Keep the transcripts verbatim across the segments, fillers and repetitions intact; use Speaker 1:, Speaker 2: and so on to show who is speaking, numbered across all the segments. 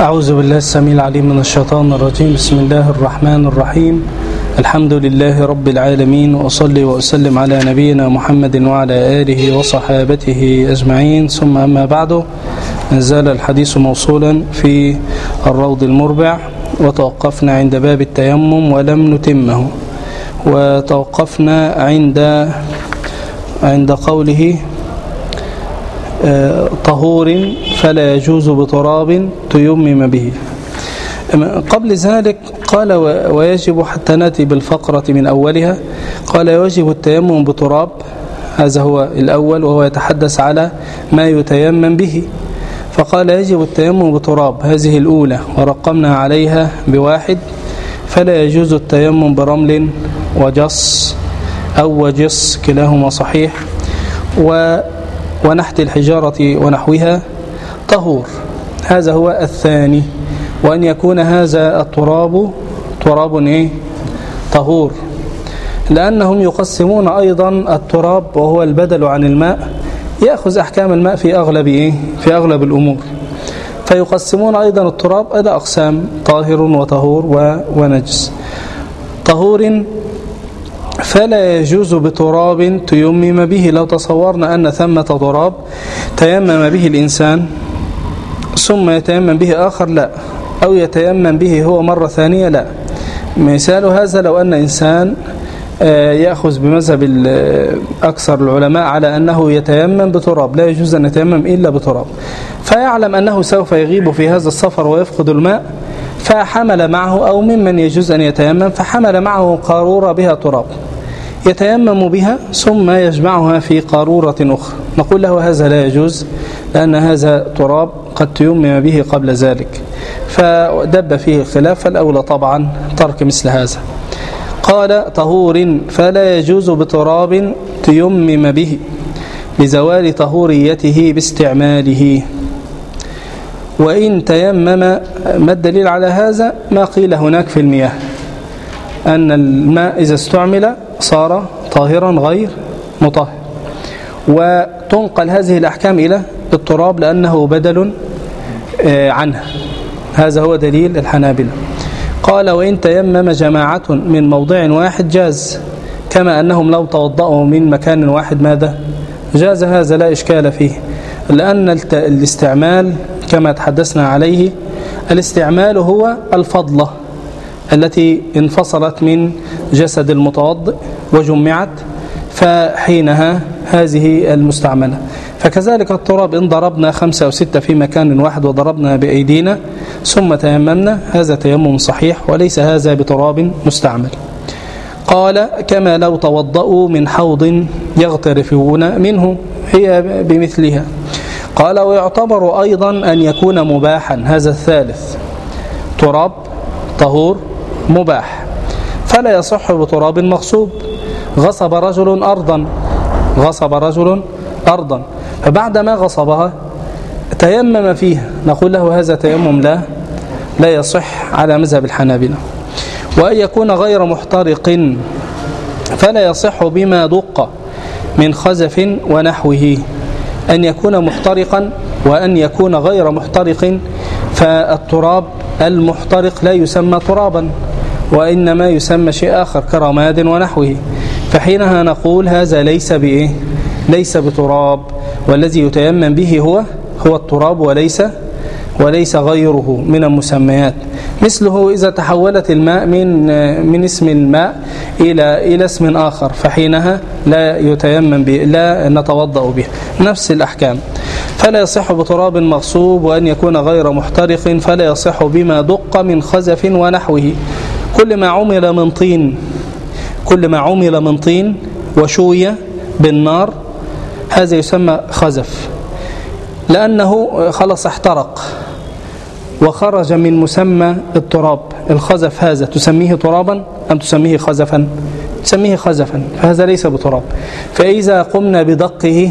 Speaker 1: أعوذ بالله السميع العليم من الشيطان الرجيم. بسم الله الرحمن الرحيم. الحمد لله رب العالمين، وأصلي وأسلم على نبينا محمد وعلى آله وصحابته أجمعين، ثم أما بعد. نزال الحديث موصولا في الروض المربع، وتوقفنا عند باب التيمم ولم نتمه، وتوقفنا عند عند قوله طهور فلا يجوز بتراب تيمم به. قبل ذلك قال ويجب، حتى نأتي بالفقرة من أولها، قال يجب التيمم بتراب، هذا هو الأول، وهو يتحدث على ما يتيمم به. فقال يجب التيمم بتراب، هذه الأولى، ورقمنا عليها بواحد. فلا يجوز التيمم برمل وجص أو وجص، كلاهما صحيح، و ونحت الحجارة ونحوها طهور، هذا هو الثاني. وأن يكون هذا التراب تراب إيه؟ طهور، لأنهم يقسمون أيضا التراب، وهو البدل عن الماء، يأخذ أحكام الماء في أغلب إيه؟ في أغلب الأمور. فيقسمون أيضا التراب إلى أقسام: طاهر وطهور ونجس. طهور فلا يجوز بتراب تيمم به. لو تصورنا أن ثمة تراب تيمم به الإنسان ثم يتيمم به آخر، لا، أو يتيمم به هو مرة ثانية، لا. مثال هذا لو أن إنسان يأخذ بمذهب أكثر العلماء على أنه يتيمم بتراب، لا يجوز أن يتيمم إلا بتراب، فيعلم أنه سوف يغيب في هذا السفر ويفقد الماء، فحمل معه، أو ممن يجوز أن يتيمم، فحمل معه قارورة بها تراب، يتيمم بها ثم يجمعها في قارورة أخرى. نقول له هذا لا يجوز، لأن هذا تراب قد تيمم به قبل ذلك، فدب فيه الخلاف، فالأولى طبعا ترك مثل هذا. قال طهور فلا يجوز بتراب تيمم به لزوال طهوريته باستعماله. وإن تيمم، ما الدليل على هذا؟ ما قيل هناك في المياه، أن الماء إذا استعمل صار طاهرا غير مطهر، وتنقل هذه الأحكام إلى التراب لأنه بدل عنها، هذا هو دليل الحنابلة. قال وإن تيمم جماعة من موضع واحد جاز، كما أنهم لو توضأوا من مكان واحد ماذا؟ جاز، هذا لا إشكال فيه، لأن الاستعمال كما تحدثنا عليه، الاستعمال هو الفضلة التي انفصلت من جسد المتوضئ وجمعت، فحينها هذه المستعملة. فكذلك التراب، إن ضربنا خمسة أو ستة في مكان واحد وضربنا بأيدينا ثم تيممنا، هذا تيمم صحيح، وليس هذا بتراب مستعمل. قال كما لو توضأوا من حوض يغترفون منه، هي بمثلها. قال ويعتبر أيضا أن يكون مباحا، هذا الثالث، تراب طهور مباح، فلا يصح بتراب مغصوب. غصب رجل أرضا، غصب رجل أرضا، فبعدما غصبها تيمم فيها، نقول له هذا تيمم لا لا يصح على مذهب الحنابلة. وأن يكون غير محترق، فلا يصح بما دق من خزف ونحوه. أن يكون محترقا وأن يكون غير محترق، فالتراب المحترق لا يسمى ترابا، وإنما يسمى شيء آخر كرماد ونحوه، فحينها نقول هذا ليس بإيه؟ ليس بتراب، والذي يتيمم به هو هو التراب، وليس وليس غيره من المسميات. مثله إذا تحولت الماء من من اسم الماء إلى إلى اسم آخر، فحينها لا يتيمم به، لا نتوضأ به، نفس الأحكام. فلا يصح بتراب مغصوب، وأن يكون غير محترق، فلا يصح بما دق من خزف ونحوه. كل ما عمل من طين، كل ما عمل من طين وشوي بالنار، هذا يسمى خزف، لأنه خلص احترق وخرج من مسمى التراب. الخزف هذا تسميه ترابا أم تسميه خزفا؟ تسميه خزفا، فهذا ليس بتراب. فإذا قمنا بدقه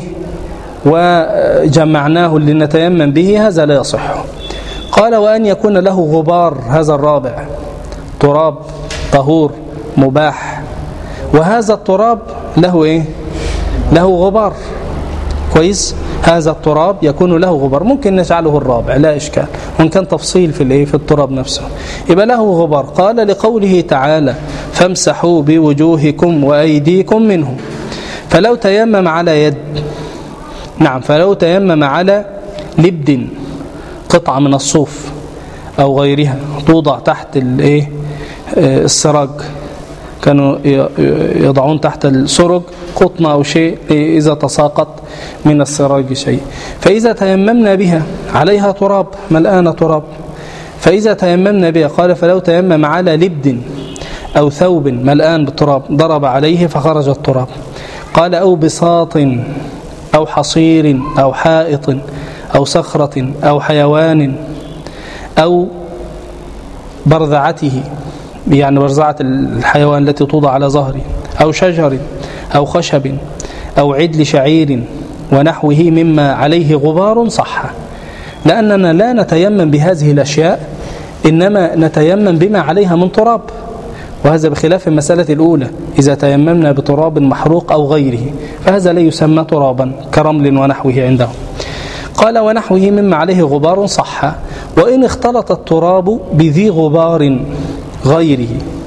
Speaker 1: وجمعناه لنتيمم به، هذا لا يصح. قال وأن يكون له غبار، هذا الرابع، تراب طهور مباح، وهذا التراب له إيه؟ له غبار، كويس، هذا التراب يكون له غبار، ممكن نجعله الرابع لا إشكال، وإن كان تفصيل في الايه في التراب نفسه يبقى له غبار. قال لقوله تعالى فامسحوا بوجوهكم وأيديكم منه. فلو تيمم على يد، نعم فلو تيمم على لبد، قطعة من الصوف أو غيرها توضع تحت الايه السراج، كانوا يضعون تحت السرج قطنة أو شيء إذا تساقط من السراج شيء، فإذا تيممنا بها عليها تراب ملآن تراب، فإذا تيممنا بها قال فلو تيمم على لبد أو ثوب ملآن بالتراب ضرب عليه فخرج التراب. قال أو بساط أو حصير أو حائط أو صخرة أو حيوان أو برذعته، يعني برزعة الحيوان التي توضع على ظهره، أو شجر أو خشب أو عدل شعير ونحوه مما عليه غبار صح، لأننا لا نتيمم بهذه الأشياء، إنما نتيمم بما عليها من تراب، وهذا بخلاف المسألة الأولى إذا تيممنا بتراب محروق أو غيره فهذا لا يسمى ترابا كرمل ونحوه عندهم. قال ونحوه مما عليه غبار صح، وإن اختلط التراب بذي غبار غيره.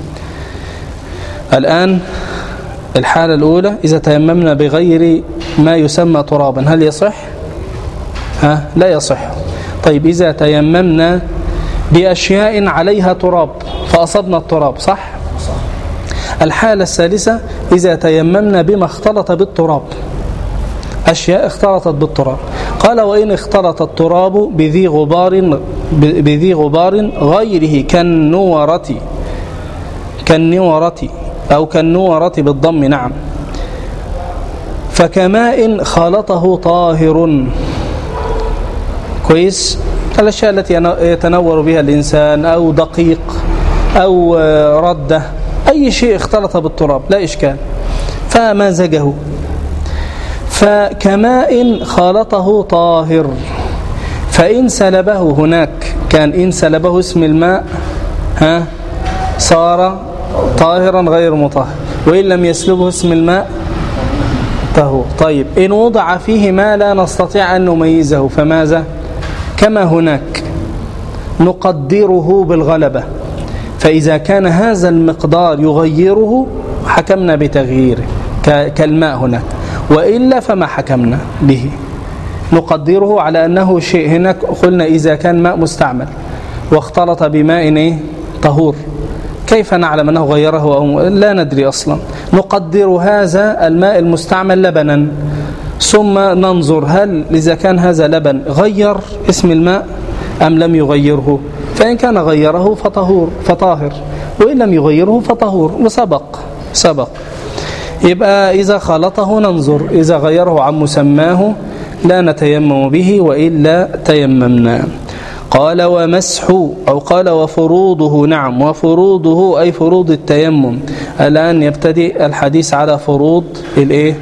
Speaker 1: الآن الحالة الأولى إذا تيممنا بغير ما يسمى ترابا هل يصح؟ ها لا يصح. طيب إذا تيممنا بأشياء عليها تراب فأصبنا التراب صح؟ الحالة الثالثة إذا تيممنا بما اختلط بالتراب، أشياء اختلطت بالتراب. قال وإن اختلط التراب بذي غبار بذي غبار غيره كالنورة كالنورة أو كالنورة بالضم نعم، فكماء خالطه طاهر. كويس، الأشياء التي يتنور بها الإنسان أو دقيق أو ردة، أي شيء اختلط بالتراب لا إشكال، فمازجه فكماء خالطه طاهر، فإن سلبه هناك كان إن سلبه اسم الماء ها صار طاهرا غير مطهر، وإن لم يسلبه اسم الماء طهور. طيب إن وضع فيه ما لا نستطيع أن نميزه فماذا؟ كما هناك نقدره بالغلبة، فإذا كان هذا المقدار يغيره حكمنا بتغييره كالماء هناك، وإلا فما حكمنا به، نقدره على أنه شيء. هناك قلنا إذا كان ماء مستعمل واختلط بماء طهور كيف نعلم أنه غيره أو لا ندري أصلا؟ نقدر هذا الماء المستعمل لبنا، ثم ننظر هل إذا كان هذا لبن غير اسم الماء أم لم يغيره، فإن كان غيره فطهور فطاهر، وإن لم يغيره فطهور وسبق سبق. يبقى إذا خلطه ننظر، إذا غيره عن مسماه لا نتيمم به وإلا تيممنا. قال ومسح أو قال وفروضه، نعم وفروضه أي فروض التيمم. الآن يبتدئ الحديث على فروض الإيه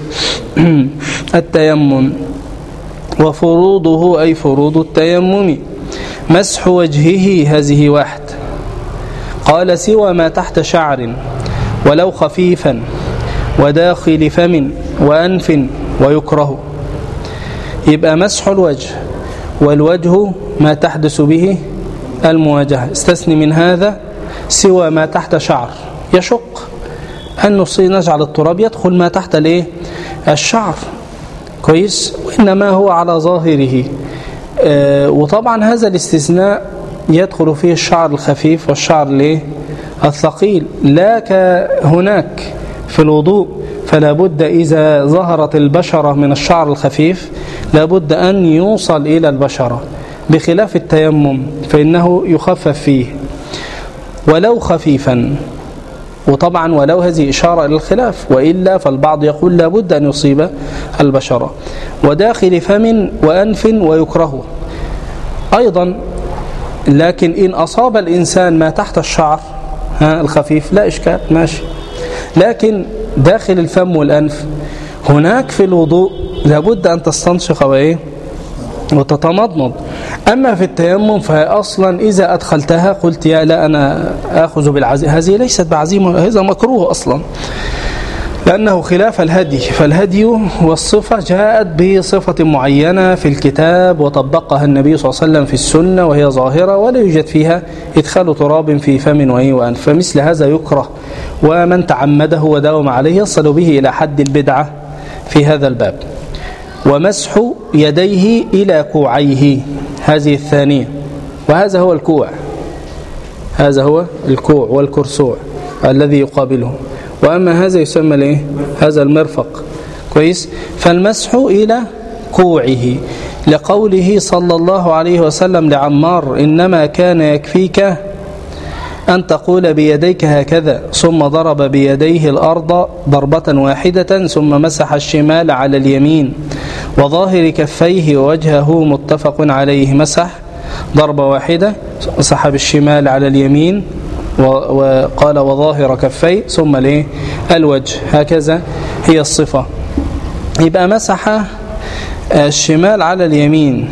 Speaker 1: التيمم. وفروضه أي فروض التيمم. مسح وجهه هذه واحد. قال سوى ما تحت شعر ولو خفيفا وداخل فم وأنف ويكره. يبقى مسح الوجه، والوجه ما تحدث به المواجهة، استثني من هذا سوى ما تحت شعر، يشق أن نجعل التراب يدخل ما تحت الايه الشعر، كويس، وإنما هو على ظاهره. آه وطبعا هذا الاستثناء يدخل فيه الشعر الخفيف والشعر الايه الثقيل، لا كهناك في الوضوء، فلا بد إذا ظهرت البشرة من الشعر الخفيف لا بد أن يوصل إلى البشرة، بخلاف التيمم فإنه يخفف فيه ولو خفيفا. وطبعا ولو هذه إشارة إلى الخلاف، وإلا فالبعض يقول لا بد أن يصيب البشرة. وداخل فم وأنف ويكره أيضا، لكن إن أصاب الإنسان ما تحت الشعر ها الخفيف لا إشكال ماشي، لكن داخل الفم والأنف هناك في الوضوء لابد أن تستنشق وإيه وتتمضمض. أما في التيمم فأصلا إذا أدخلتها قلت يا لا أنا أخذ بالعزيمة، هذه ليست بعزيمة، هذا مكروه أصلا. لأنه خلاف الهدي، فالهدي والصفة جاءت بصفة معينة في الكتاب وطبقها النبي صلى الله عليه وسلم في السنة وهي ظاهرة ولا يوجد فيها إدخال تراب في فم وأنف، فمثل هذا يكره، ومن تعمده وداوم عليه يصل به إلى حد البدعة في هذا الباب. ومسح يديه إلى كوعيه، هذه الثانية، وهذا هو الكوع، هذا هو الكوع والكرسوع الذي يقابله، وأما هذا يسمى الايه؟ هذا المرفق. كويس. فالمسح إلى كوعه لقوله صلى الله عليه وسلم لعمار: إنما كان يكفيك أن تقول بيديك هكذا، ثم ضرب بيديه الأرض ضربة واحدة ثم مسح الشمال على اليمين وظاهر كفيه ووجهه، متفق عليه. مسح ضربة واحدة، مسح بالشمال على اليمين وقال وظاهر كفيه ثم ليه الوجه، هكذا هي الصفة. يبقى مسح الشمال على اليمين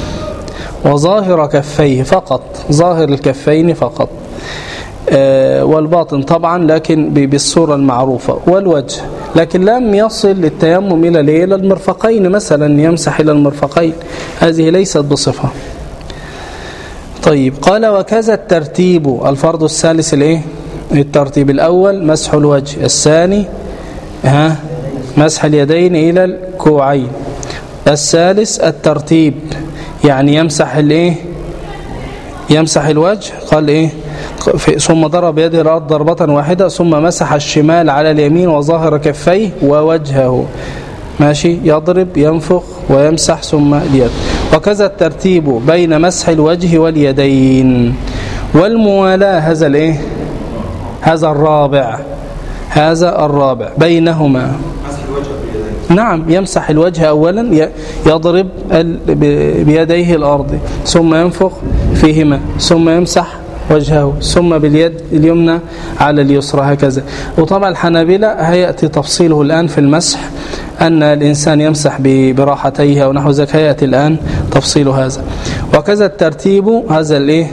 Speaker 1: وظاهر كفيه فقط، ظاهر الكفين فقط، والباطن طبعا لكن بالصورة المعروفة، والوجه، لكن لم يصل للتيمم إلى إلى المرفقين مثلا، يمسح إلى المرفقين، هذه ليست بصفة. طيب، قال وكذا الترتيب، الفرض الثالث الايه؟ الترتيب الأول مسح الوجه، الثاني ها مسح اليدين إلى الكوعين، الثالث الترتيب، يعني يمسح الايه؟ يمسح الوجه، قال ايه؟ ثم ضرب يده الأرض ضربة واحدة ثم مسح الشمال على اليمين وظاهر كفيه ووجهه، ماشي، يضرب ينفخ ويمسح ثم اليد. وكذا الترتيب بين مسح الوجه واليدين والموالاة، هذا الايه؟ هذا الرابع، هذا الرابع بينهما. نعم، يمسح الوجه أولا، يضرب بيديه الأرض ثم ينفخ فيهما ثم يمسح وجهه ثم باليد اليمنى على اليسرى، هكذا. وطبعا الحنابلة هيأتي تفصيله الآن في المسح، أن الإنسان يمسح براحتيه ونحو ذلك، هيأتي الآن تفصيل هذا. وكذا الترتيب، هذا الايه؟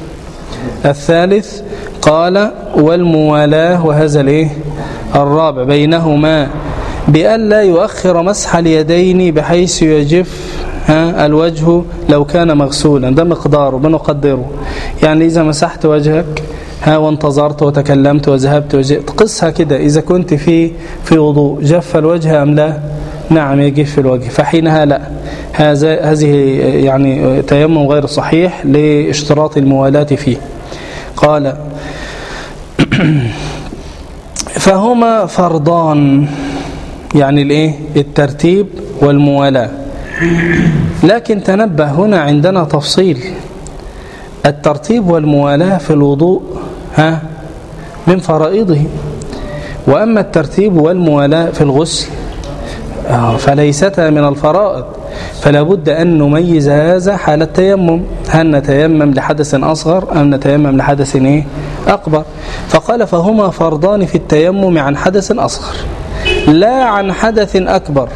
Speaker 1: الثالث. قال والموالاة، وهذا الايه؟ الرابع بينهما، بأن لا يؤخر مسح اليدين بحيث يجف ها الوجه لو كان مغسولا، ده مقداره بنقدره. يعني إذا مسحت وجهك ها وانتظرت وتكلمت وذهبت وجئت، قصها كده، إذا كنت في في وضوء جف الوجه أم لا؟ نعم يجف الوجه، فحينها لا، هذا هذه يعني تيمم غير صحيح لاشتراط الموالاة فيه. قال فهما فرضان، يعني الايه؟ الترتيب والموالاة. لكن تنبه، هنا عندنا تفصيل، الترتيب والموالاة في الوضوء ها من فرائضه، وأما الترتيب والموالاة في الغسل فليستا من الفرائض، فلا بد أن نميز هذا حال التيمم، هل نتيمم لحدث أصغر أم نتيمم لحدث إيه؟ أكبر. فقال فهما فرضان في التيمم عن حدث أصغر لا عن حدث أكبر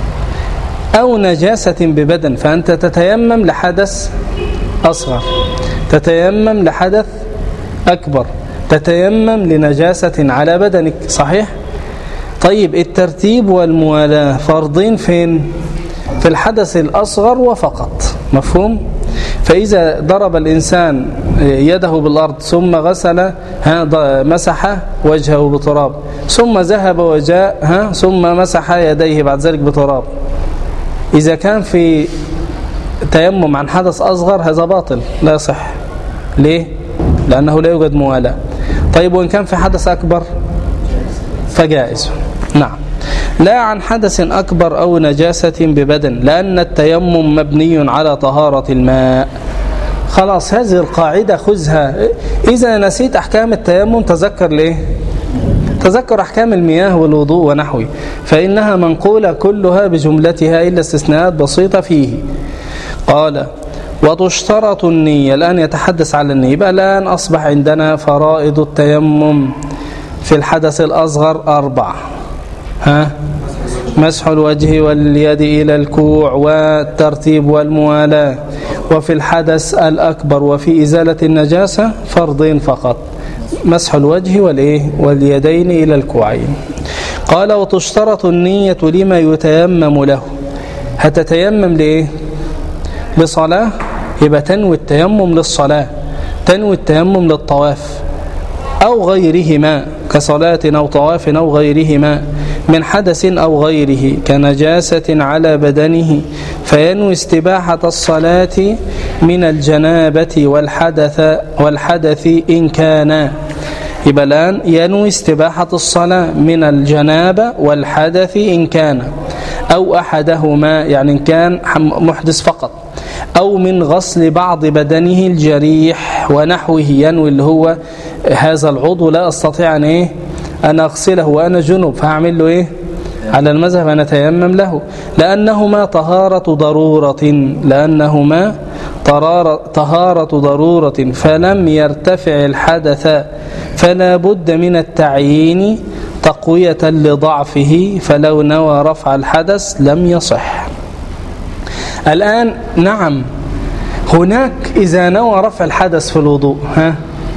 Speaker 1: أو نجاسة ببدن، فأنت تتيمم لحدث أصغر، تتيمم لحدث أكبر، تتيمم لنجاسة على بدنك، صحيح؟ طيب، الترتيب والموالاة فرضين فين؟ في الحدث الأصغر وفقط، مفهوم؟ فإذا ضرب الإنسان يده بالأرض ثم غسل ها مسح وجهه بتراب ثم ذهب وجاء ها ثم مسح يديه بعد ذلك بتراب، إذا كان في تيمم عن حدث أصغر هذا باطل لا يصح. ليه؟ لأنه لا يوجد موالاة. طيب، وإن كان في حدث أكبر فجائز. نعم، لا عن حدث أكبر أو نجاسة ببدن، لأن التيمم مبني على طهارة الماء. خلاص، هذه القاعدة خذها، إذا نسيت أحكام التيمم تذكر ليه؟ تذكر أحكام المياه والوضوء ونحوه، فإنها منقولة كلها بجملتها إلا استثناءات بسيطة فيه. قال وتشترط النية، الآن يتحدث على النية. يبقى الآن أصبح عندنا فرائض التيمم في الحدث الأصغر أربع، ها مسح الوجه واليد إلى الكوع والترتيب والموالاة، وفي الحدث الأكبر وفي إزالة النجاسة فرضين فقط، مسح الوجه والإيه واليدين إلى الكوعين. قال وتشترط النية لما يتيمم له. هتتيمم لإيه؟ لصلاة، يبقى تنوي التيمم للصلاة، تنوي التيمم للطواف أو غيرهما كصلاة أو طواف أو غيرهما من حدث أو غيره كنجاسة على بدنه، فينوي استباحة الصلاة من الجنابة والحدث والحدث إن كان. يبقى الآن ينوي استباحة الصلاة من الجنابة والحدث إن كان، أو أحدهما يعني إن كان محدث فقط، أو من غسل بعض بدنه الجريح ونحوه، ينوي اللي هو هذا العضو لا أستطيع أن إيه أن أغسله وأنا جنوب، فأعمل له إيه على المذهب أن أتيمم له، لأنهما طهارة ضرورة، لأنهما طهارة ضرورة فلم يرتفع الحدث، فلا بد من التعيين تقوية لضعفه، فلو نوى رفع الحدث لم يصح. الآن نعم هناك إذا نوى رفع الحدث في الوضوء ها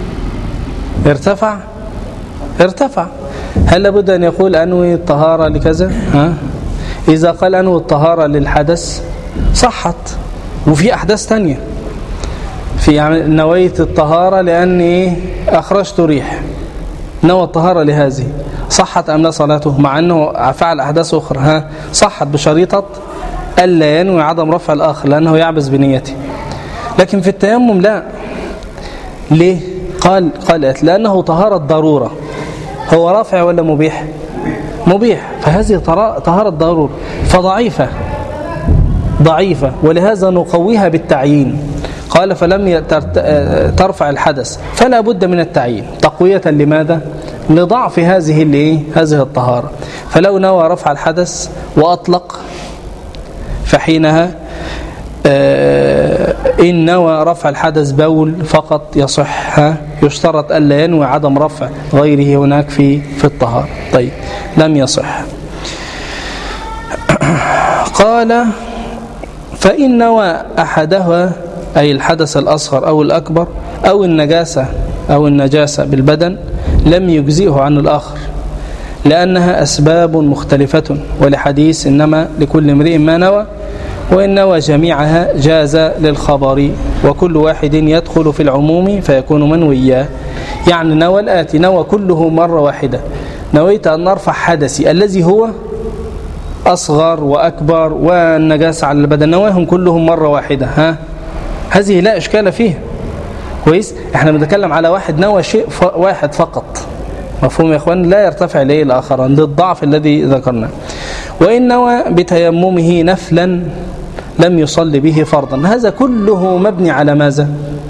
Speaker 1: ارتفع ارتفع هل لابد أن يقول أنوي الطهارة لكذا؟ ها إذا قال أنوي الطهارة للحدث صحت. وفي أحداث تانية، في يعني نويت الطهارة لأني أخرجت ريح، نوى الطهارة لهذه، صحت أم لا صلاته؟ مع أنه فعل أحداث أخرى ها صحت بشريطة ألا ينوي عدم رفع الآخر لأنه يعبث بنيته. لكن في التيمم لا. ليه؟ قال قالت لأنه طهارة ضرورة. هو رافع ولا مبيح؟ مبيح، فهذه طهارة ضرورة فضعيفة ضعيفة، ولهذا نقويها بالتعيين. قال فلم ترفع الحدث فلا بد من التعيين تقوية لماذا؟ لضعف هذه اللي هذه الطهارة. فلو نوى رفع الحدث وأطلق فحينها إن نوى رفع الحدث بول فقط يصح، يشترط ألا ينوي عدم رفع غيره هناك في في الطهارة. طيب لم يصح. قال فإن نوى أحدها أي الحدث الأصغر أو الأكبر أو النجاسة أو النجاسة بالبدن لم يجزئه عن الآخر، لأنها أسباب مختلفة، ولحديث إنما لكل امرئ ما نوى، وإن نوى جميعها جاز للخبر، وكل واحد يدخل في العموم فيكون منويا. يعني نوى الآتي، نوى كله مرة واحدة، نويت أن نرفع حدثي الذي هو أصغر وأكبر والنجاسة على البدن، نواهم كلهم مرة واحدة، ها هذه لا إشكال فيه. كويس، احنا بنتكلم على واحد نوى شيء واحد فقط، مفهوم يا اخوان؟ لا يرتفع اليه الاخران للضعف الذي ذكرناه. وان نوى بتيممه نفلا لم يصلي به فرضا، هذا كله مبني على ماذا؟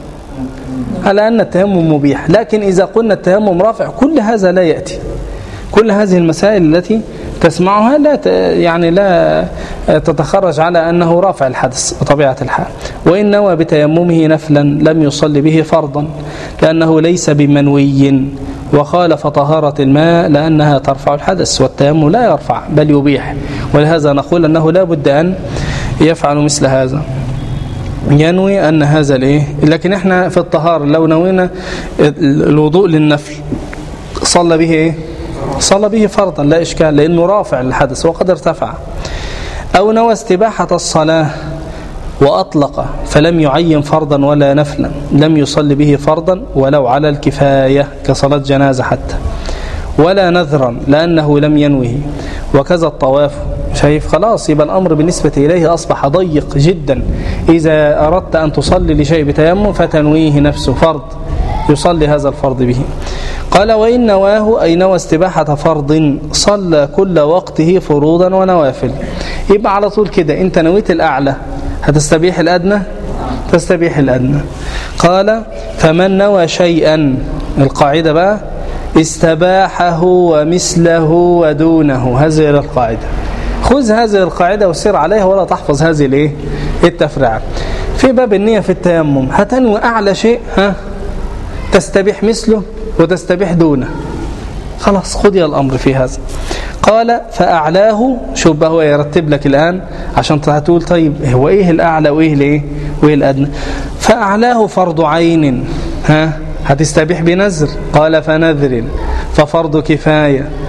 Speaker 1: على ان التيمم مبيح. لكن اذا قلنا التيمم رافع كل هذا لا ياتي، كل هذه المسائل التي تسمعها لا يعني لا تتخرج على أنه رافع الحدث بطبيعة الحال. وإن نوى بتيممه نفلا لم يصلي به فرضا، لأنه ليس بمنوي، وخالف طهارة الماء لأنها ترفع الحدث، والتيمم لا يرفع بل يبيح، ولهذا نقول أنه لا بد أن يفعل مثل هذا، ينوي أن هذا الإيه. لكن إحنا في الطهارة لو نوينا الوضوء للنفل صلى به إيه؟ صلى به فرضا لا إشكال، لأنه رافع الحدث وقد ارتفع. أو نوى استباحة الصلاة وأطلق فلم يعين فرضا ولا نفلا، لم يصلي به فرضا ولو على الكفاية كصلاة جنازة حتى، ولا نذرا لأنه لم ينوه، وكذا الطواف. شايف خلاص، يبقى الأمر بالنسبة إليه أصبح ضيق جدا. إذا أردت أن تصلي لشيء بتيمم فتنويه نفسه فرض، يصلي هذا الفرض به. قال وإن نواه أي نوى استباحة فرض صلى كل وقته فروضا ونوافل. يبقى على طول كده أنت نويت الأعلى هتستبيح الأدنى، تستبيح الأدنى. قال فمن نوى شيئا، القاعدة بقى استباحه ومثله ودونه، هذه القاعدة. خذ هذه القاعدة وسير عليها ولا تحفظ هذه الايه التفريعات. في باب النية في التيمم هتنوي أعلى شيء ها تستبيح مثله وتستبيح دونه، خلاص خذي الأمر في هذا. قال فأعلاه، شوف بقى هو يرتب لك الآن عشان تقول طيب هو إيه الأعلى وإيه الإيه وإيه الأدنى. فأعلاه فرض عين، ها هتستبيح بنذر، قال فنذر، ففرض كفاية،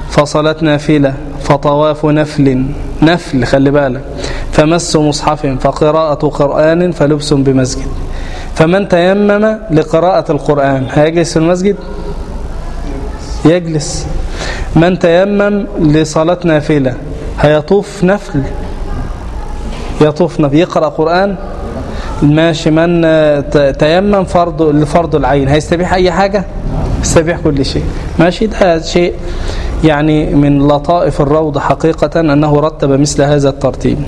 Speaker 1: فصلاة نافلة فطواف نفل نفل خلي بالك، فمس مصحف فقراءة قرآن فلبس بمسجد. فمن تيمم لقراءة القرآن هيجلس في المسجد؟ يجلس. من تيمم لصلاة نافلة هيطوف نفل؟ يطوف نفل. يقرأ قرآن؟ ماشي. من تيمم فرض لفرض العين هيستبيح أي حاجة؟ يستبيح كل شيء. ماشي. ده شيء يعني من لطائف الروض حقيقة أنه رتب مثل هذا الترتيب.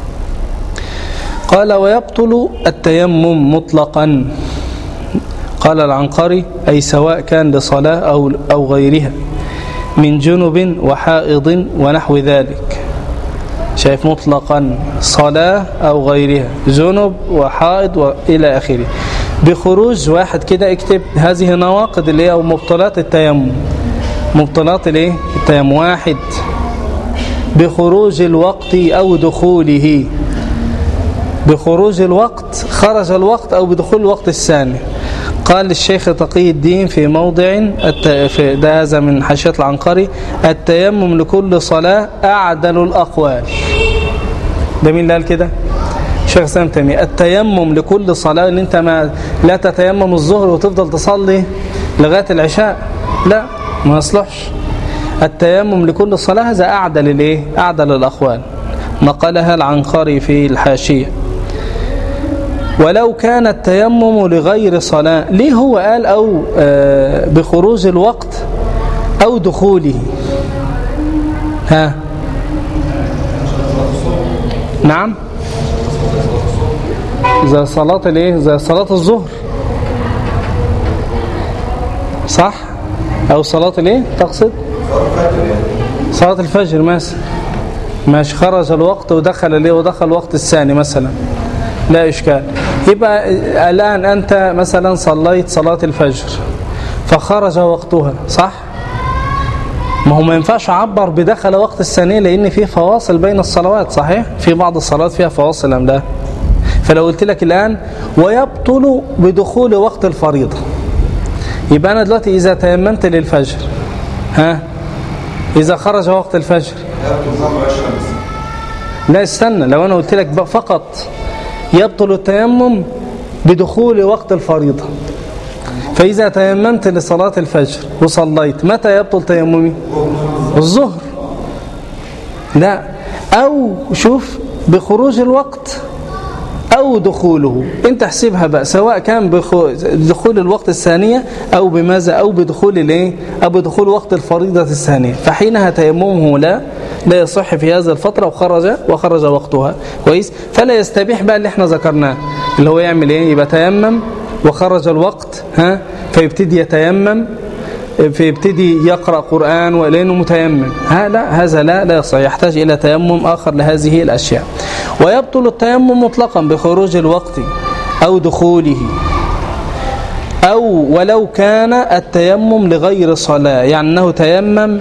Speaker 1: قال ويبطل التيمم مطلقا. قال العنقري أي سواء كان لصلاة أو, أو غيرها من جنب وحائض ونحو ذلك. شايف؟ مطلقا صلاة أو غيرها، جنب وحائض وإلى آخره. بخروج واحد كده اكتب هذه نواقض اللي هي مبطلات التيمم. مبطلات الايه؟ التيمم. واحد بخروج الوقت أو دخوله. بخروج الوقت، خرج الوقت أو بدخول الوقت الثاني. قال الشيخ تقي الدين في موضع في ده هذا من حاشية العنقري: التيمم لكل صلاة أعدل الأقوال. ده مين اللي قال كده؟ الشيخ سام تيمية. التيمم لكل صلاة، ان انت ما لا تتيمم الظهر وتفضل تصلي لغاية العشاء، لا ما يصلحش. التيمم لكل صلاة هذا أعدل الايه؟ أعدل الأقوال. نقلها العنقري في الحاشية. ولو كان التيمم لغير صلاة، ليه هو قال أو آه بخروج الوقت أو دخوله؟ ها نعم، زي صلاة الايه؟ زي صلاة الظهر، صح؟ أو صلاة الايه تقصد؟ صلاة الفجر مثلا. ماشي. خرج الوقت ودخل الايه؟ ودخل الوقت الثاني مثلا، لا إشكال. يبقى الآن أنت مثلا صليت صلاة الفجر فخرج وقتها، صح؟ ما هو ما ينفعش أعبر بدخل وقت الثانية لأن فيه فواصل بين الصلوات، صحيح؟ في بعض الصلوات فيها فواصل أم لا؟ فلو قلت لك الآن ويبطل بدخول وقت الفريضة، يبقى أنا دلوقتي إذا تيممت للفجر، ها إذا خرج وقت الفجر، لا استنى، لو أنا قلت لك فقط يبطل التيمم بدخول وقت الفريضة، فإذا تيممت لصلاة الفجر وصليت، متى يبطل تيممي؟ الظهر. لا، أو شوف بخروج الوقت أو دخوله، انت احسبها بقى، سواء كان بدخول الوقت الثانية أو بماذا، أو بدخول الايه، أو بدخول وقت الفريضة الثانية، فحينها تيممه لا لا يصح في هذه الفترة وخرج وخرج وقتها، كويس؟ فلا يستبيح بقى اللي احنا ذكرناه، اللي هو يعمل ايه؟ يبقى تيمم وخرج الوقت، ها، فيبتدي يتيمم، فيبتدي يقرأ قرآن ولأنه متيمم، ها لا، هذا لا لا يصح، يحتاج إلى تيمم آخر لهذه الأشياء. ويبطل التيمم مطلقا بخروج الوقت أو دخوله، أو ولو كان التيمم لغير صلاة، يعني أنه تيمم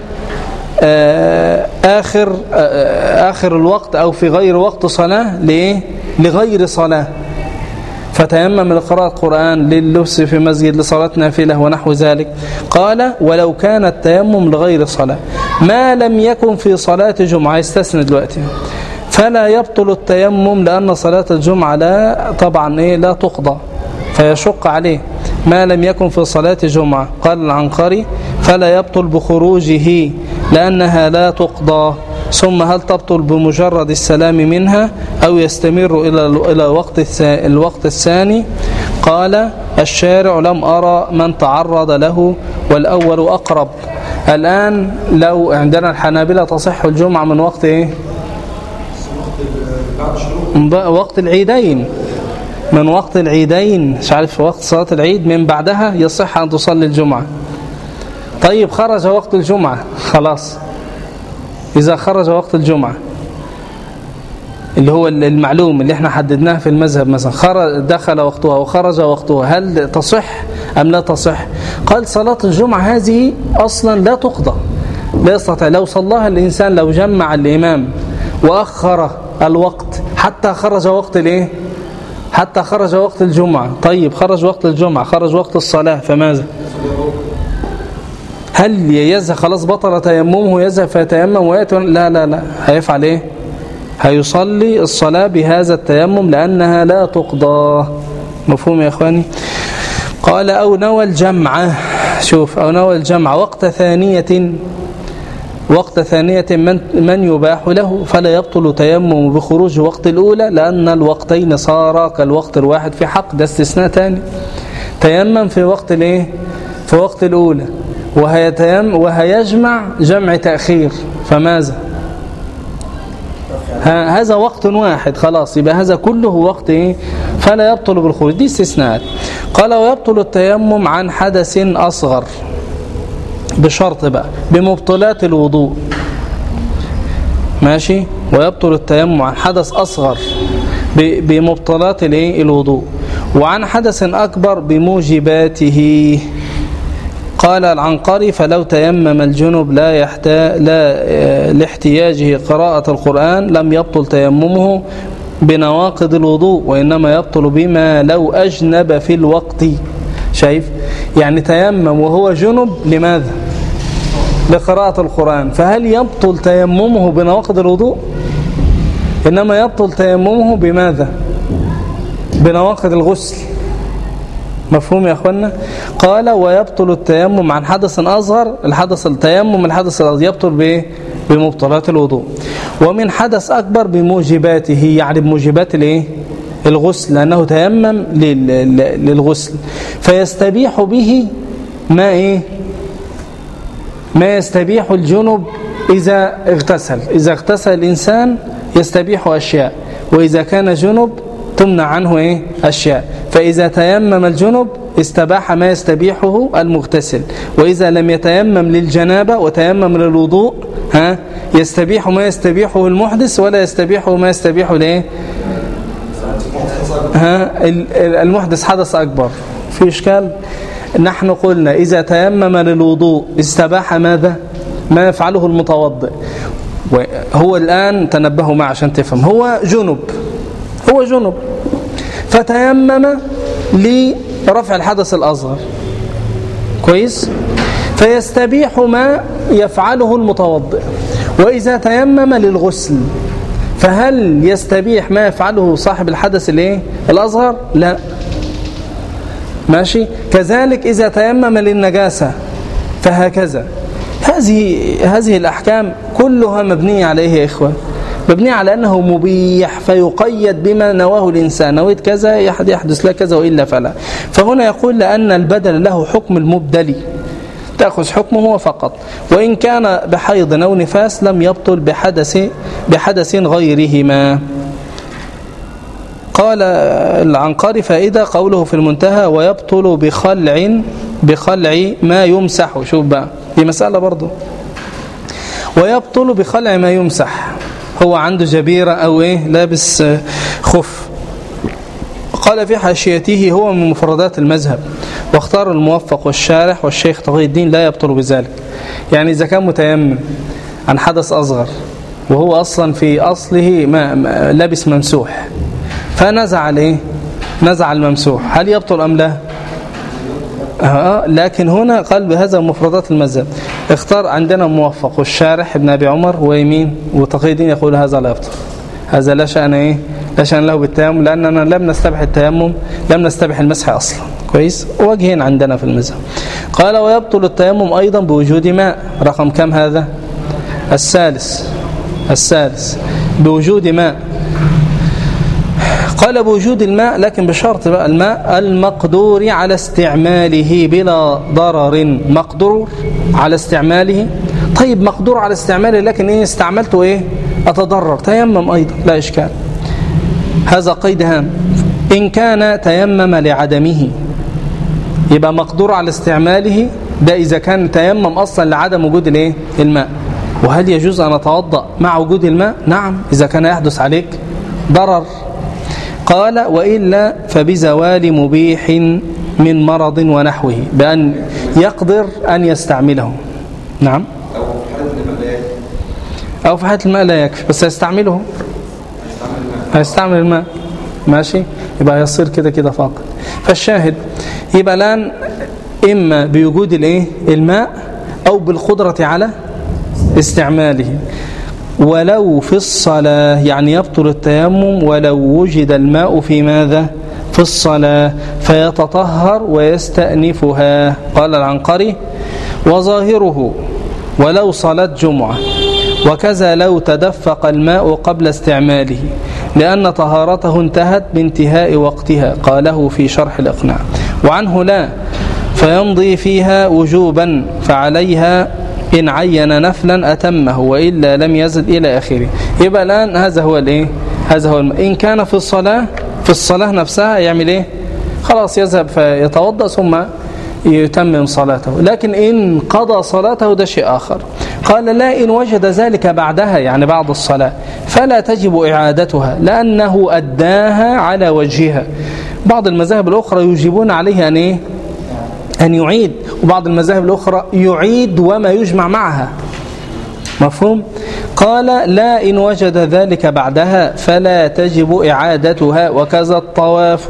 Speaker 1: آخر آخر الوقت أو في غير وقت صلاة، ليه؟ لغير صلاة، فتيمم لقراءة القرآن، للبس في مسجد، لصلاة نافلة ونحو ذلك. قال ولو كان التيمم لغير صلاة ما لم يكن في صلاة جمعة، يستثنى دلوقتي، فلا يبطل التيمم لأن صلاة الجمعة لا طبعا إيه لا تقضى فيشق عليه، ما لم يكن في صلاة جمعة. قال العنقري فلا يبطل بخروجه لأنها لا تقضى. ثم هل تبطل بمجرد السلام منها أو يستمر إلى إلى وقت الوقت الثاني؟ قال الشارع لم أرى من تعرض له والأول أقرب. الآن لو عندنا الحنابلة تصح الجمعة من وقت إيه؟ وقت العيدين، من وقت العيدين، مش عارف وقت صلاة العيد من بعدها يصح أن تصلي الجمعة. طيب خرج وقت الجمعة، خلاص، إذا خرج وقت الجمعة اللي هو المعلوم اللي احنا حددناه في المذهب، مثلا خرج دخل وقتها وخرج وقتها، هل تصح أم لا تصح؟ قال صلاة الجمعة هذه أصلا لا تقضى، لا يستطيع. لو صلاها الإنسان، لو جمع الإمام وأخر الوقت حتى خرج وقت الايه، حتى خرج وقت الجمعة، طيب خرج وقت الجمعة، خرج وقت الصلاة، فماذا؟ هل يذهب خلاص بطل تيممه يذهب فيتيمم ويأتي؟ لا لا لا، هيفعل ايه؟ هيصلي الصلاة بهذا التيمم لأنها لا تقضى. مفهوم يا إخواني؟ قال أو نوى الجمع، شوف، أو نوى الجمع وقت ثانية، وقت ثانية من, من يباح له فلا يبطل تيمم بخروج وقت الأولى لأن الوقتين صارا كالوقت الواحد في حق. ده استثناء تاني. تيمم في وقت الايه؟ في وقت الأولى، وهيتيم وهيجمع جمع تأخير، فماذا؟ هذا وقت واحد خلاص، يبقى هذا كله وقت ايه؟ فلا يبطل بالخروج. دي استثناءات. قال ويبطل التيمم عن حدث أصغر بشرط بقى بمبطلات الوضوء. ماشي؟ ويبطل التيمم عن حدث أصغر بمبطلات الايه؟ الوضوء، وعن حدث أكبر بموجباته. قال العنقري فلو تيمم الجنب لا يحتاج لا لاحتياجه قراءة القرآن لم يبطل تيممه بنواقض الوضوء، وإنما يبطل بما لو أجنب في الوقت. شايف؟ يعني تيمم وهو جنب لماذا؟ لقراءة القرآن، فهل يبطل تيممه بنواقض الوضوء؟ إنما يبطل تيممه بماذا؟ بنواقض الغسل. مفهوم يا أخوانا؟ قال ويبطل التيمم عن حدث أصغر، الحدث التيمم الحدث الأصغر يبطل بإيه؟ بمبطلات الوضوء، ومن حدث أكبر بموجباته، يعني بموجبات الإيه؟ الغسل، لأنه تيمم للغسل، فيستبيح به ما إيه؟ ما يستبيح الجنب إذا اغتسل. إذا اغتسل الإنسان يستبيح أشياء، وإذا كان جنب تمنع عنه إيه؟ أشياء. فإذا تيمم الجنب استباح ما يستبيحه المغتسل، وإذا لم يتيمم للجنابة وتيمم للوضوء ها يستبيح ما يستبيحه المحدث ولا يستبيحه ما يستبيحه ليه؟ ها المحدث حدث أكبر. في إشكال؟ نحن قلنا إذا تيمم للوضوء استباح ماذا؟ ما يفعله المتوضئ. هو الآن تنبهوا معه عشان تفهم، هو جنب، هو جنب فتيمم لرفع الحدث الأصغر، كويس؟ فيستبيح ما يفعله المتوضئ. وإذا تيمم للغسل فهل يستبيح ما يفعله صاحب الحدث الايه؟ الأصغر؟ لا. ماشي؟ كذلك إذا تيمم للنجاسة فهكذا. هذه هذه الأحكام كلها مبنية عليه يا إخوة، مبنية على أنه مبيح، فيقيد بما نواه الإنسان، نويت كذا يحدث لك كذا وإلا فلا. فهنا يقول لأن البدل له حكم المبدل، تأخذ حكمه فقط، وإن كان بحيض أو نفاس لم يبطل بحدث بحدث غيرهما. قال العنقري فائدة قوله في المنتهى ويبطل بخلع بخلع ما يمسح. شوف بقى دي مسألة برضو، ويبطل بخلع ما يمسح. هو عنده جبيرة أو إيه لابس خف. قال في حاشيته هو من مفردات المذهب، واختار الموفق والشارح والشيخ تقي الدين لا يبطل بذلك. يعني إذا كان متيمم عن حدث أصغر وهو أصلا في أصله ما لابس ممسوح فنزع الايه؟ نزع الممسوح، هل يبطل أم لا؟ آه لكن هنا قال بهذا مفردات المذهب. اختار عندنا موفق والشارح ابن أبي عمر ويمين وتقي الدين يقول هذا لا يبطل، هذا لا شأن ايه؟ لا شأن له بالتيمم، لأننا لم نستبح التيمم، لم نستبح المسح أصلا. كويس؟ وجهين عندنا في المذهب. قال ويبطل التيمم أيضا بوجود ماء. رقم كم هذا؟ الثالث الثالث بوجود ماء. قال بوجود الماء لكن بشرط بقى الماء المقدور على استعماله بلا ضرر. مقدور على استعماله، طيب مقدور على استعماله لكن إيه استعملته إيه أتضرر، تيمم أيضا لا إشكال. هذا قيد هام. إن كان تيمم لعدمه يبقى مقدور على استعماله، ده إذا كان تيمم أصلا لعدم وجود الإيه الماء. وهل يجوز أن أتوضأ مع وجود الماء؟ نعم إذا كان يحدث عليك ضرر. قال وإلا فبزوال مبيح من مرض ونحوه، بأن يقدر أن يستعمله. نعم أو في حالة الماء لا يكفي بس يستعمله، هيستعمل الماء ماشي، يبقى يصير كده كده فاقد. فالشاهد يبقى الآن إما بوجود الإيه الماء أو بالقدرة على استعماله. ولو في الصلاة يعني يبطل التيمم ولو وجد الماء في ماذا؟ في الصلاة فيتطهر ويستأنفها. قال العنقري وظاهره ولو صلاة جمعة، وكذا لو تدفق الماء قبل استعماله لأن طهارته انتهت بانتهاء وقتها. قاله في شرح الإقناع. وعنه لا فيمضي فيها وجوبا فعليها إن عين نفلا أتمه وإلا لم يزد إلى آخره. يبقى الآن هذا هو الإيه؟ هذا هو الم... إن كان في الصلاة في الصلاة نفسها يعمل إيه؟ خلاص يذهب فيتوضأ ثم يتمم صلاته. لكن إن قضى صلاته ده شيء آخر. قال لا إن وجد ذلك بعدها يعني بعد الصلاة فلا تجب إعادتها لأنه أداها على وجهها. بعض المذاهب الأخرى يجيبون عليه أن إيه؟ أن يعيد، وبعض المذاهب الأخرى يعيد وما يجمع معها. مفهوم؟ قال لا إن وجد ذلك بعدها فلا تجب إعادتها. وكذا الطواف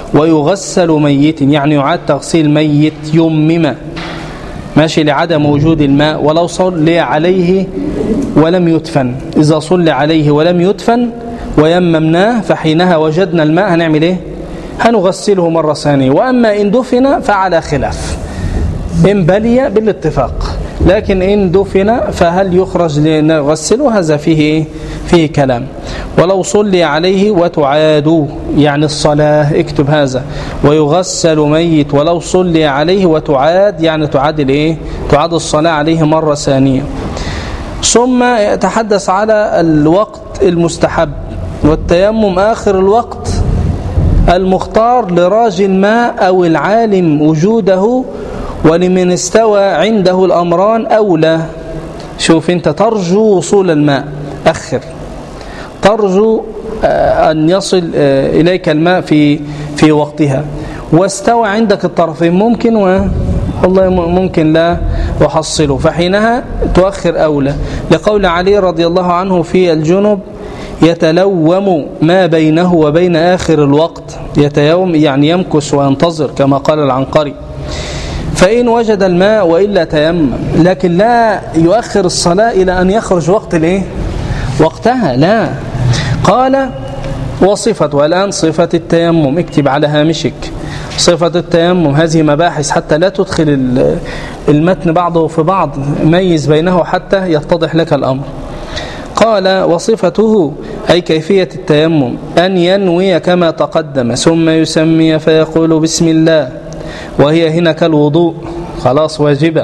Speaker 1: ويغسل ميت يعني يعاد تغسيل ميت يمم ماشي لعدم وجود الماء ولو صلي عليه ولم يدفن. إذا صلي عليه ولم يدفن ويممناه فحينها وجدنا الماء هنعمل إيه؟ هنغسله مرة ثانية. وأما إن دفن فعلى خلاف، إن بلي بالاتفاق، لكن إن دفن فهل يخرج لنغسله؟ هذا فيه فيه كلام. ولو صلي عليه وتعاد يعني الصلاة، اكتب هذا، ويغسل ميت ولو صلي عليه وتعاد يعني تعاد الايه؟ تعاد الصلاة عليه مرة ثانية. ثم يتحدث على الوقت المستحب والتيمم آخر الوقت المختار لراجي الماء أو العالم وجوده ولمن استوى عنده الأمران أولى. شوف أنت ترجو وصول الماء أخر، ترجو أن يصل إليك الماء في في وقتها، واستوى عندك الطرفين ممكن و والله ممكن لا أحصله، فحينها تؤخر أولى. لقول علي رضي الله عنه في الجنب يتلوم ما بينه وبين آخر الوقت، يتيوم يعني يمكث وينتظر كما قال العنقري. فإن وجد الماء وإلا تيمم، لكن لا يؤخر الصلاة إلى أن يخرج وقت الإيه؟ وقتها لا. قال وصفة، والآن صفة التيمم اكتب على هامشك صفة التيمم. هذه مباحث حتى لا تدخل المتن بعضه في بعض، ميز بينه حتى يتضح لك الأمر. قال وصفته أي كيفية التيمم أن ينوي كما تقدم ثم يسمي فيقول بسم الله، وهي هنا كالوضوء خلاص واجبة،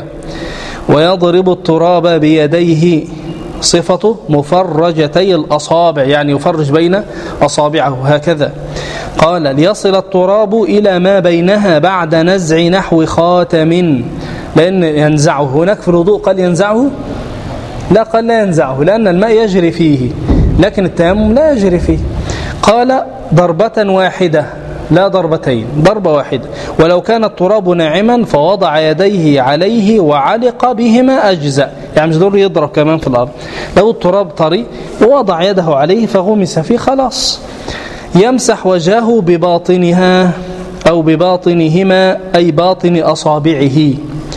Speaker 1: ويضرب التراب بيديه، صفته مفرجتي الأصابع يعني يفرج بين أصابعه هكذا. قال ليصل التراب إلى ما بينها بعد نزع نحو خاتم، لأن ينزعه هناك في الوضوء قال ينزعه، لا قال لا ينزعه لأن الماء يجري فيه، لكن التيمم لا يجري فيه. قال ضربة واحدة لا ضربتين، ضربة واحدة، ولو كان التراب ناعما فوضع يديه عليه وعلق بهما أجزاء، يعني مش ضروري يضرب كمان في الأرض، لو التراب طري ووضع يده عليه فغمس فيه خلاص. يمسح وجهه بباطنها أو بباطنهما أي باطن أصابعه،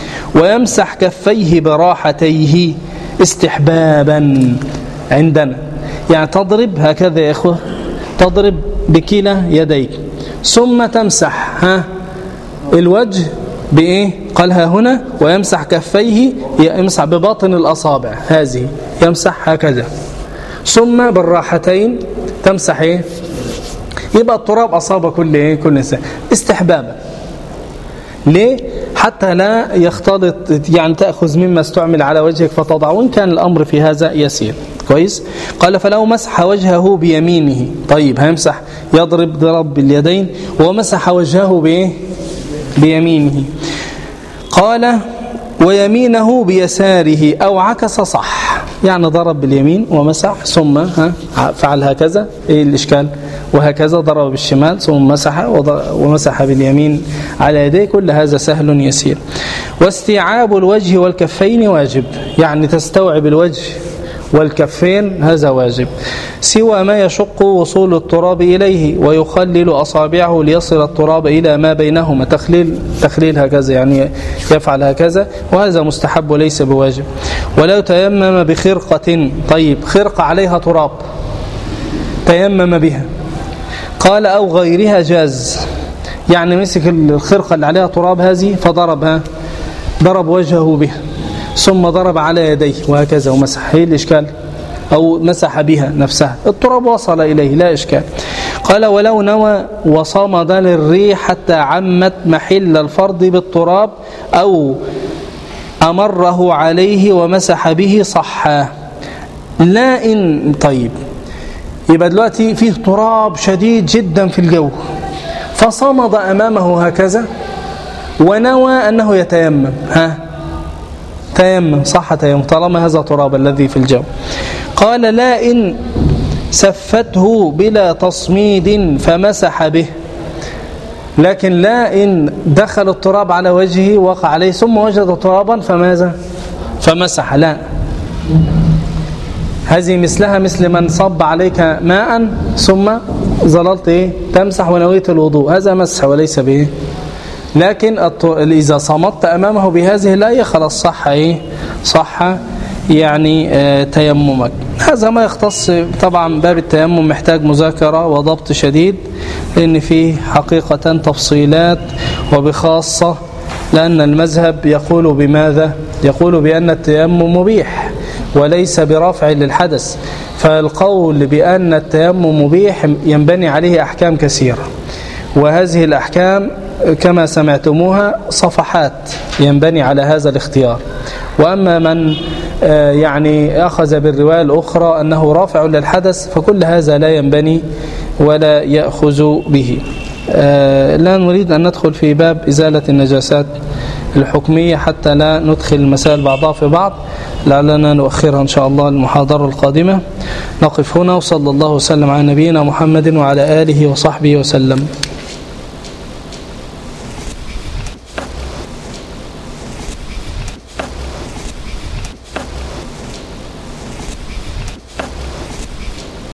Speaker 1: ويمسح كفيه براحتيه استحبابا عندنا، يعني تضرب هكذا يا إخوة، تضرب بكلا يديك ثم تمسح ها الوجه بإيه؟ قالها هنا ويمسح كفيه، يمسح بباطن الأصابع هذه، يمسح هكذا ثم بالراحتين تمسح إيه؟ يبقى التراب أصاب كل إيه؟ كل إنسان استحبابا. ليه؟ حتى لا يختلط، يعني تأخذ مما استعمل على وجهك فتضع، وإن كان الأمر في هذا يسير كويس. قال فلو مسح وجهه بيمينه، طيب هيمسح يضرب ضرب باليدين ومسح وجهه بإيه؟ بيمينه. قال ويمينه بيساره أو عكس صح، يعني ضرب باليمين ومسح ثم ها فعل هكذا، إيه الإشكال؟ وهكذا ضرب بالشمال ثم مسح ومسح باليمين على يديه، كل هذا سهل يسير. واستيعاب الوجه والكفين واجب، يعني تستوعب الوجه والكفين هذا واجب، سوى ما يشق وصول التراب إليه ويخلل أصابعه ليصل التراب إلى ما بينهما، تخليل تخليل هكذا يعني يفعل هكذا، وهذا مستحب وليس بواجب. ولو تيمم بخرقة، طيب خرقة عليها تراب تيمم بها، قال أو غيرها جاز، يعني مسك الخرقة اللي عليها تراب هذه فضربها، ضرب وجهه بها ثم ضرب على يديه وهكذا ومسح، هي الإشكال، أو مسح بها نفسها، التراب وصل إليه لا إشكال. قال ولو نوى وصمد للريح حتى عمت محل الفرض بالتراب أو أمره عليه ومسح به صحا، لا إن طيب يبقى دلوقتي فيه تراب شديد جدا في الجو، فصمد أمامه هكذا ونوى أنه يتيمم، ها تيمم صح تيمم طالما هذا تراب الذي في الجو. قال لا إن سفته بلا تصميد فمسح به، لكن لا إن دخل التراب على وجهه وقع عليه ثم وجد ترابا فماذا فمسح، لا، هذه مثلها مثل من صب عليك ماء ثم ظللت إيه؟ تمسح ونويت الوضوء، هذا مسح وليس به. لكن إذا صمت أمامه بهذه الآية خلاص صح إيه؟ صح يعني آه تيممك. هذا ما يختص طبعا باب التيمم، محتاج مذاكرة وضبط شديد، لأن فيه حقيقة تفصيلات، وبخاصة لأن المذهب يقول بماذا؟ يقول بأن التيمم مبيح وليس برافع للحدث، فالقول بأن التيمم مبيح ينبني عليه أحكام كثيرة، وهذه الأحكام كما سمعتموها صفحات ينبني على هذا الاختيار. وأما من يعني أخذ بالرواية الأخرى أنه رافع للحدث فكل هذا لا ينبني ولا يأخذ به. لا نريد أن ندخل في باب إزالة النجاسات الحكمية حتى لا ندخل المسائل بعضها في بعض، لعلنا نؤخرها إن شاء الله المحاضرة القادمة. نقف هنا، وصلى الله وسلم على نبينا محمد وعلى آله وصحبه وسلم.